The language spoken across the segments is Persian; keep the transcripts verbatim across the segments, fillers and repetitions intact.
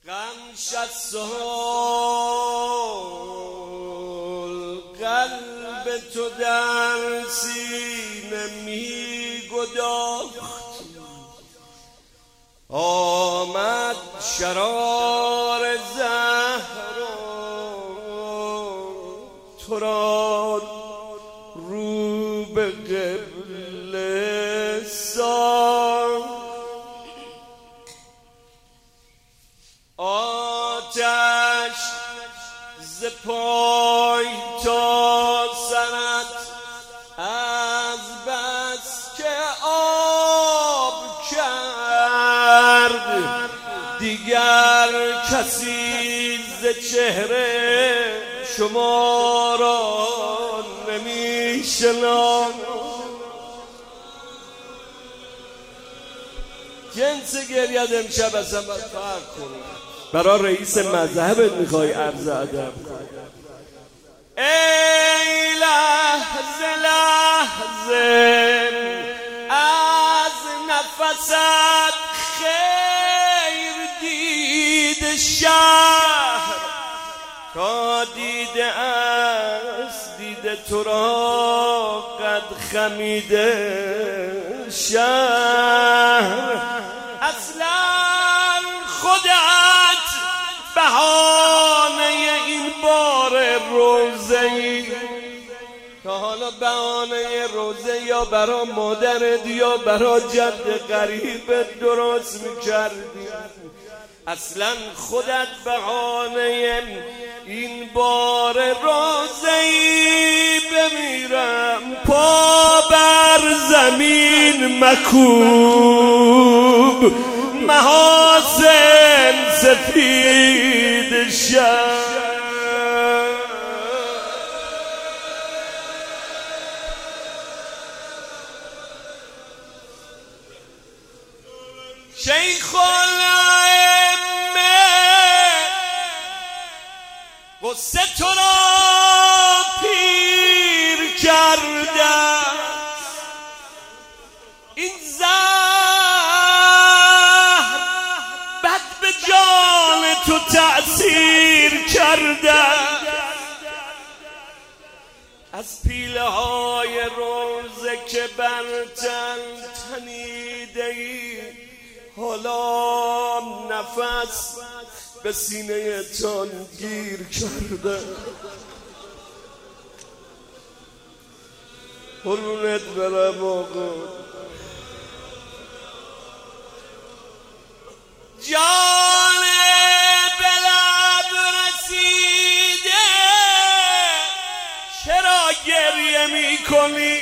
غم شد سال قلب تو در سینه می گداخت، آمد شرار زهرا تو را رو به قبله ساخت. آتش ز پای تا سرت از بس که آب کرد، دیگر کسی ز چهره شما را نمی شناخت. جنس گریت امشب اصلا باید فرق کنی. برای رئیس مذهبت میخوای عرض ادب کنی. ای لحظه لحظه از نفست خیر دید شهر، تا دیده است دیده تو را قد خمیده شهر. اصلا خودت بهانه این بار روزه‌ای، تا حالا بهانه روزه یا برا مادرت یا برا جد قریبت درست میکردی. اصلا خودت بهانه این بار روزه‌ای، بمیرم پا بر زمین مکوب، محاسن سفید شد. شیخ الائمه غصه تو را پیر کرده، این زهر بد به جان تو تأثیر کرده. از پیله های روزه که بر تن تنیده ای، حالا نفس به سینه تان گیر کرده. قربونت برم آقا. جان به لب رسیده چرا گریه می کنی؟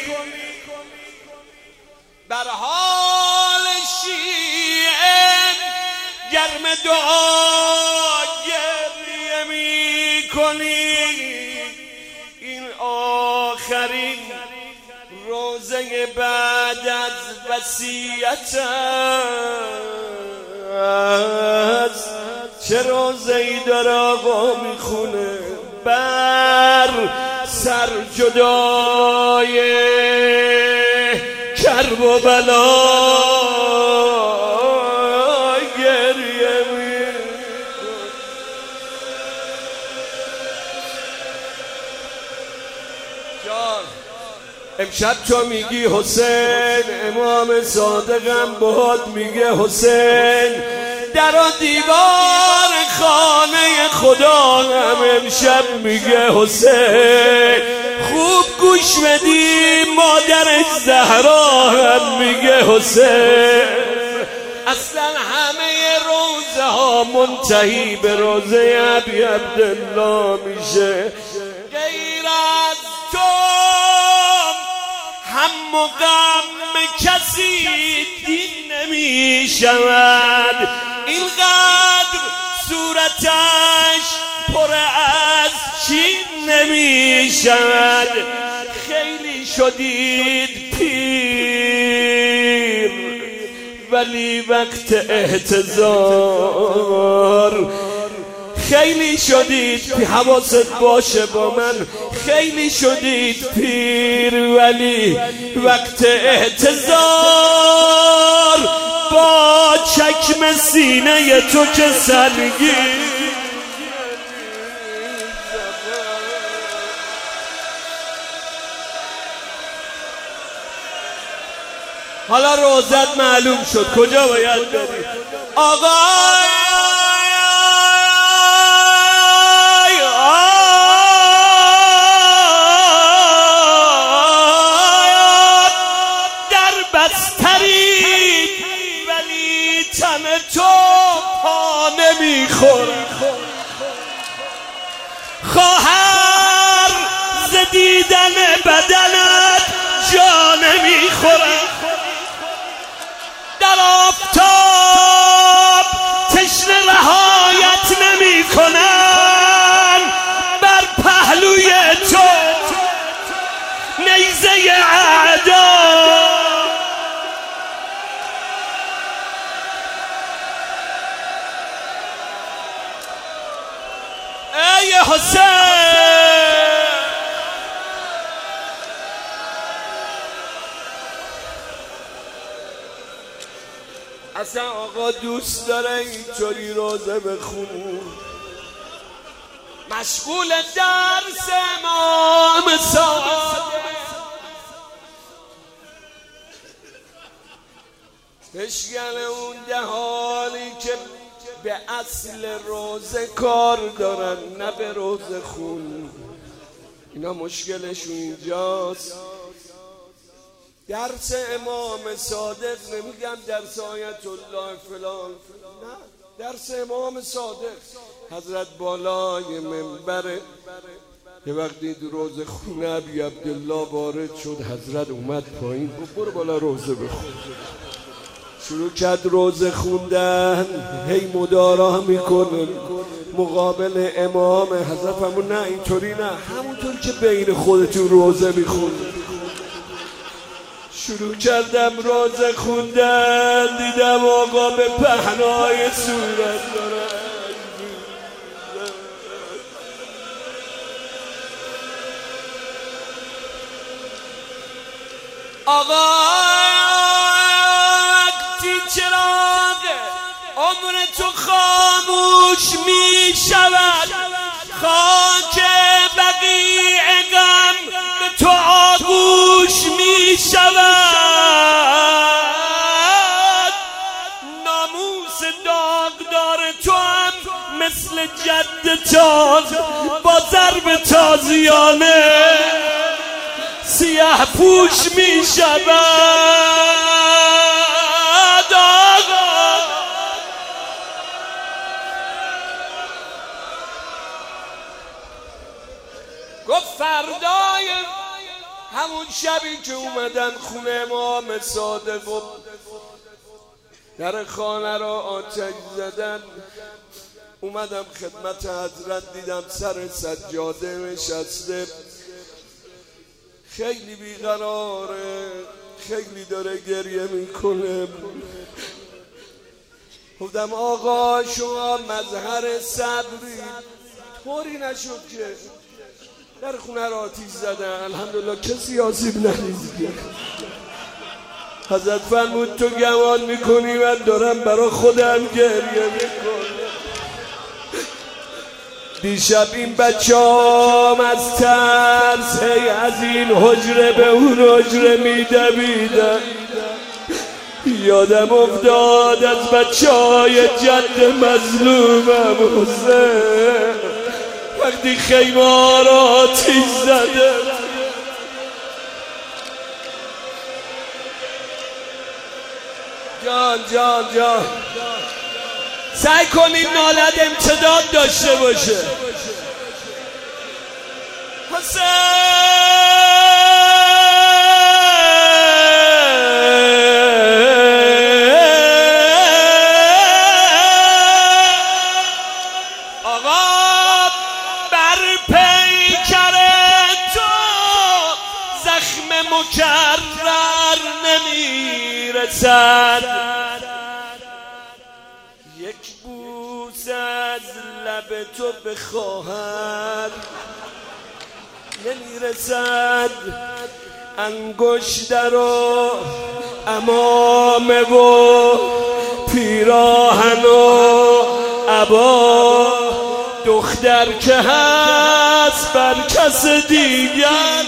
بر حال شیعه گرم دعا گریه می کنی. این آخرین روزه بعد از وصیت است. چه روزه ای داره آقا میخونه؟ بر سر جدای کرب و بلا گریه می‌کنه. جان امشب تو میگی حسین، امام صادقم بهت میگه حسین، در و دیوار خانه خدا هم امشب میگه حسین. خوب گوش بدی، مادر زهرا هم میگه حسین. اصلا همه روزه ها منتهی به روزه ابی عبدالله میشه. غیر از تو هم و غم کسی دین نمیشود. اینقدر صورتش پر از چین نمیشود. خیلی شدید پیر ولی وقت احتضار. خیلی شدید پیر، حواست باشه با من. خیلی شدید پیر ولی وقت احتضار. با چکم سینه تو که سنگین. حالا روزت معلوم شد کجا باید بری. آقا در بستری ولی تن تو پا نمیخوره. خواهر ز دیدن بدنت جا نمیخوره. در آفتاب تشنه رهایت نمی کنن. بر پهلوی تو نیزه اعدا. ای حسین اصلا آقا دوست داره اینطوری روزه بخون، مشغول درس امام صادق، بشگل اون دهانی که به اصل روزه کار دارن نه به روزه خون. اینا مشکلشون اینجاست. درس امام صادق، نمیگم درس آیت الله فلان، نه، درس امام صادق. حضرت بالای منبره یه وقتی دو روزه خونه ابی عبدالله وارد شد، حضرت اومد پایین گفت برو بالا روزه بخون. شروع کرد روزه خوندن، هی مدارا میکنه مقابل امام. حضرت فرمود نه اینطوری نه، همونطور که بین خودتون روزه میخونید. شروع کردم روزه خوندن، دیدم آقا به پهنای صورت داره. آقا وقتی چراغ عمر تو خاموش می شود، خاک بقیع غم به تو آغوش می شود. ناموس داغدار تو هم مثل جد تاز با ضرب تازیانه سیاه پوش می شود. آقا گفت فردای همون شبی که اومدن خونه امام صادق و در خانه را آتش زدن، اومدم خدمت حضرت، دیدم سر سجاده نشسته، خیلی بیقراره، خیلی داره گریه میکنه. گفتم آقا شما مظهر صبری، طوری نشد که در خونه را آتیش زدن، الحمدلله کسی آسیب ندید. حضرت فرمود تو گمان میکنی من دارم برا خودم گریه میکنم. دیشب این بچه‌ام از ترس هی از این حجره به اون حجره میدویدن. یادم افتاد از بچه‌های جد مظلومم حسین وقتی خیمه را آتیش زده. جان جان جان سعی کنید نالت امتداد داشته باشه. حسین آقا بر پیکر تو زخم مکرر نمیرسد، یک بوس از لب تو به خواهر نمیرسد. انگشتر و امامه و پیراهن و عبا، دختر که هست بر کس دیگر.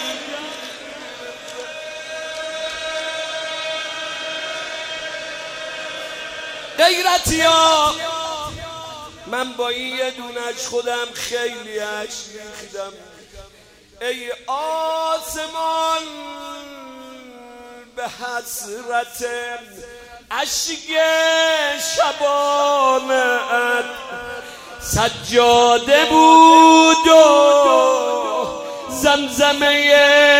غیرتی ها من با این یه دونش خودم خیلی عشق ریختم. ای آسمان به حسرت اشک شبانت، سجاده بود و زمزمه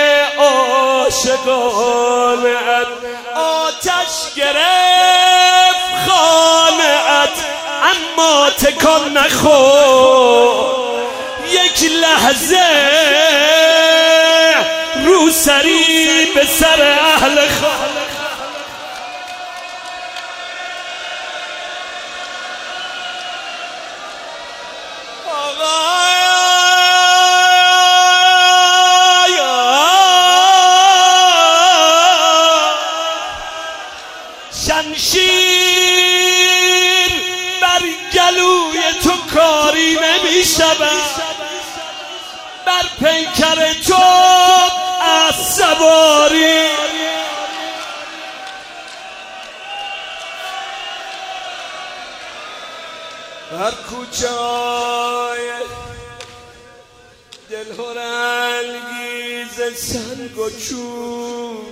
عاشقانت، آتش گرفت خانه‌ات اما تکان نخورد، یک لحظه رو سری به سر اهل خانه. شمشیر بر گلوی تو کاری نمی شود، بر پیکر تو از سواری. هر کوچه های دل هرنگیز سنگ و چوب،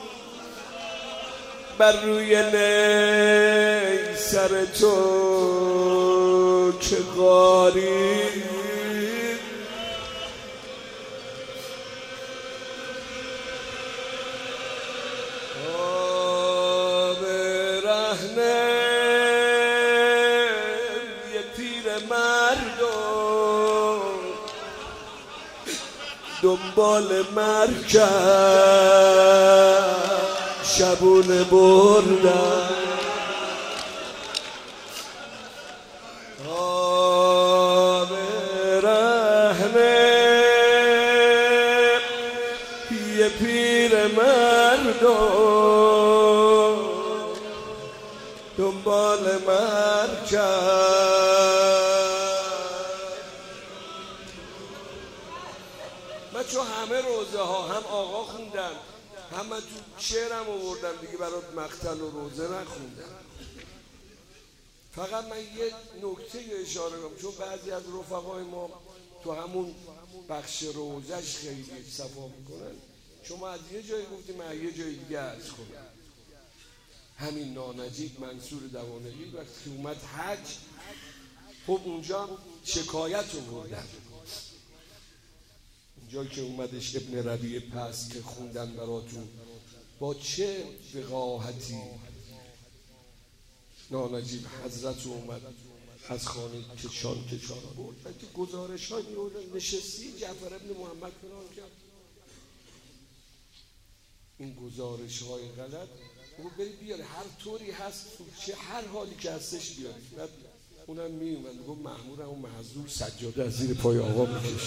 بر روی نی سر تو که غاری. آب رهنه یه پیر مردم دنبال مرکب شبونه بردن. آب رهنه یه پیر مردم دنبال مرکب. من چون همه روزه ها هم آقا خوندم هم من تو شعرم آوردم دیگه، برات مقتل و روزه نخوندم. فقط من یه نکته اشاره کنم، چون بعضی از رفقای ما تو همون بخش روزش خیلی صفا میکنن. شما از یه جایی گفتیم من یه جای دیگه عرض کنم. همین نانجیب منصور دوانقی وقتی اومد حج، خب اونجا شکایت آوردن. جایی که اومدش ابن ربیع پس که خوندن براتون، با چه وقاحتی نانجیب حضرت اومد از خانه کشان کشان برد. بلکه گزارش های می‌آوردن نشستی جعفر ابن محمد کنار کرد. این گزارش های غلط او بری بیاره، هر طوری هست چه هر حالی که هستش بیاری. بعد اونم میومد گفت مأمورم اون محضور سجاده از زیر پای آقا میکشه.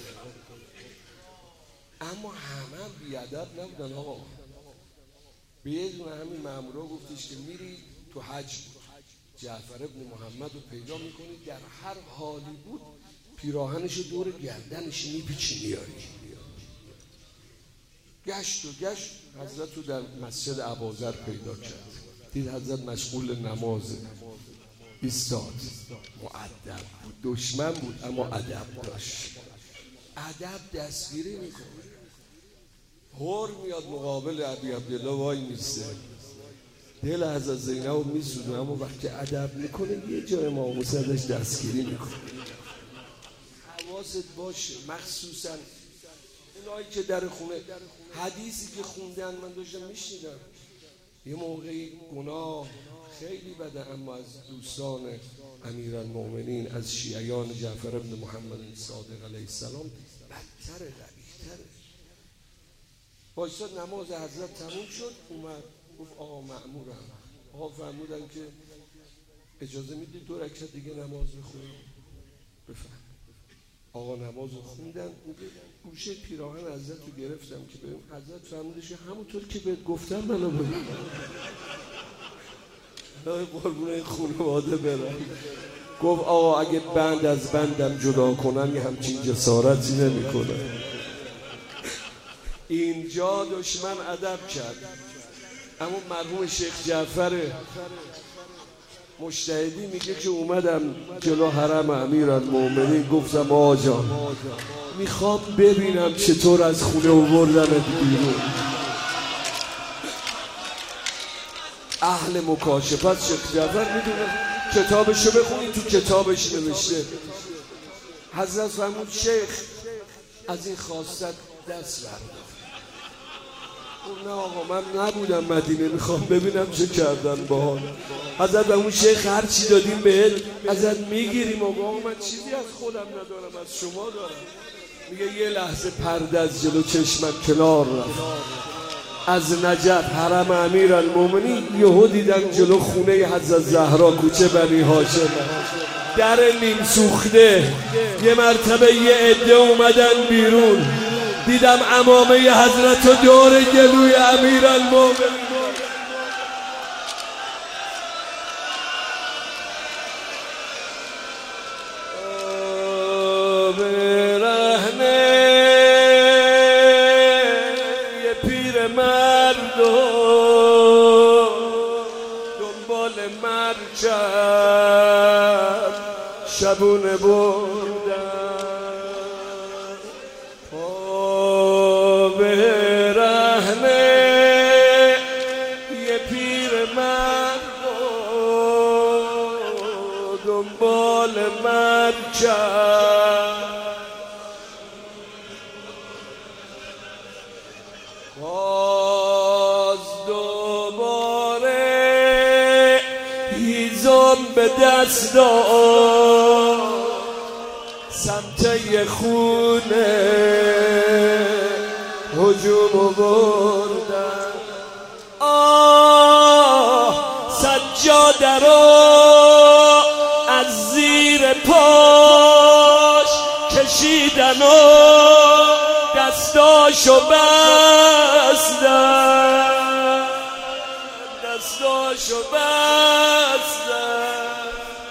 اما همه هم بیادب نبودن آقا. به یه دونه همین مأمورا گفتش که میری تو حج بود، جعفر ابن محمد رو پیدا میکنی، در هر حالی بود پیراهنش رو دور گردنش میپیچی میاری. گشت و گشت حضرت رو در مسجد ابوذر پیدا کرد، دید حضرت مشغول نمازه، ایستاد، مؤدب بود، دشمن بود اما ادب داشت. ادب دستگیری میکنه، هور میاد مقابل ابی عبدالله وای میسته، دل از زینب میسوزه، اما وقتی ادب میکنه یه جای ناموس ازش دستگیری میکنه. حواست باشه، مخصوصا اونایی که در خونه حدیثی که خوندن من داشتم میشنیدم، یه موقعی گناه خیلی بده، اما از دوستان امیرالمومنین از شیعیان جعفر ابن محمد صادق علیه السلام بدتره، قبیح‌تره. وایساد نماز حضرت تموم شد، اومد گفت آقا مأمورم. آقا فرمودن که اجازه میدید دو رکعت دیگه نماز بخونیم؟ بفهم. آقا نماز رو خوندن، گوشه پیراهن حضرت رو گرفتم که ببین حضرت فرمودش همونطور که بهت گفتم منو ببین. قربون این خانواده برم. گفت آقا اگه بند از بندم جدا کنن یه همچین جسارتی نمی کنن. اینجا دشمن ادب کرد. اما مرحوم شیخ جعفر مجتهدی میگه که اومدم جلو حرم امیرالمومنین گفتم آقا جان میخوام ببینم چطور از خونه آوردنت بیرون. اهل مکاشفت شیخ جعفر میدونه، کتابشو بخونی تو کتابش نوشته. حضرت فرمود شیخ از این خواست دست بردار. نه آقا من نبودم مدینه، میخوام ببینم چه کردن با حال. حضرت اون شیخ هر چی دادیم بهت ازت میگیریم. آقا من چیزی از خودم ندارم، از شما دارم. میگه یه لحظه پرده از جلو چشمم کنار رفت. از نجف حرم امیرالمومنین یهو دیدم جلو خونه حضرت زهرا کوچه بنی هاشم در نیم سوخته. یه مرتبه یه عده اومدن بیرون، دیدم عمامه حضرت و دور گلوی امیرالمومنین. یه پیر مرد و دنبال مرکب شبونه بردن. دنبال مرکب باز دوباره هیزم به دست داد سمت یه خونه هجوم بردن. آه سجاده رو از زیر پاش کشیدن و دستاشو بستن، دستاشو بستن.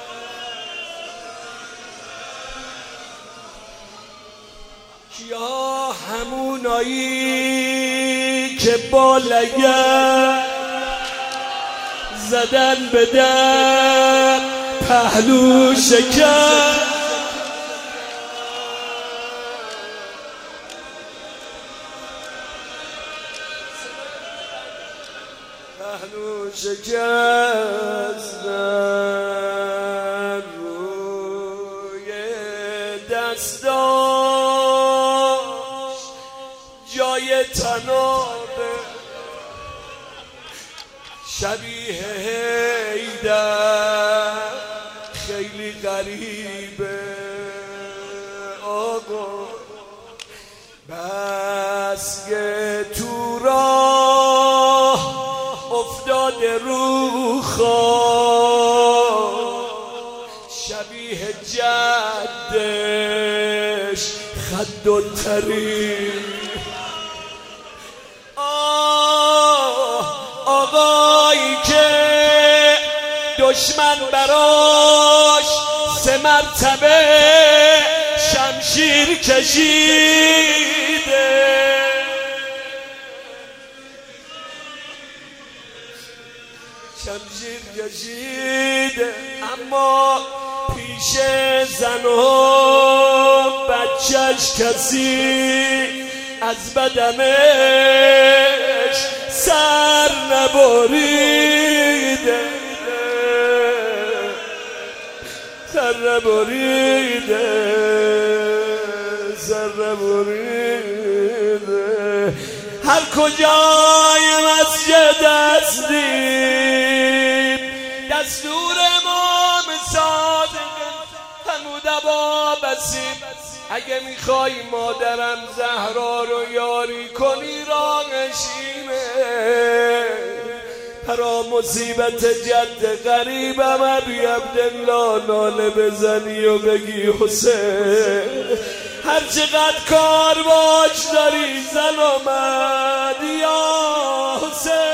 کیا همونایی که با لگد زدن به در پهلو شکر، پهلو شکستن روی دستاش جای تنابه شبیه حیدر خیلی غریبه. آقا بس که تو راه افتاده رو خواه شبیه جدش خد و تری. آه آقایی که دشمن براش سه مرتبه شمشیر کشیده، شمشیر کشیده اما پیش زن و بچهش کسی از بدنش سر نبریده، سر نبریده، سر نبریده. هر کجای مسجد هستیم دستور امام صادق فرمود ابا بسیم اگه میخوای مادرم زهرا رو یاری کنی راهشینه، پرا مصیبت جد غریبم ابی عبدالله ناله بزنی و بگی حسین هر چقدر کار باش داری زن اومد یا حسین.